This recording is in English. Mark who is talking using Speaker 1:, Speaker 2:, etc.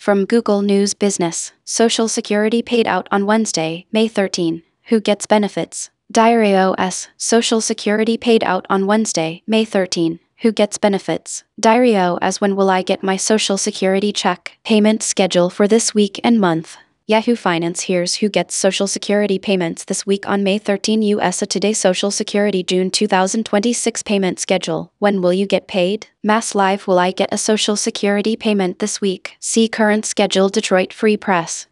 Speaker 1: From Google News Business, Social Security paid out on Wednesday, May 13. Who gets benefits? Diary OS, Social Security paid out on Wednesday, May 13. Who gets benefits? Diary OS, when will I get my Social Security check? Payment schedule for this week and month. Yahoo Finance. Here's who gets Social Security payments this week on May 13. USA Today. Social Security June 2026 payment schedule. When will you get paid? Mass Live. Will I get a Social Security payment this week? See current schedule. Detroit Free Press.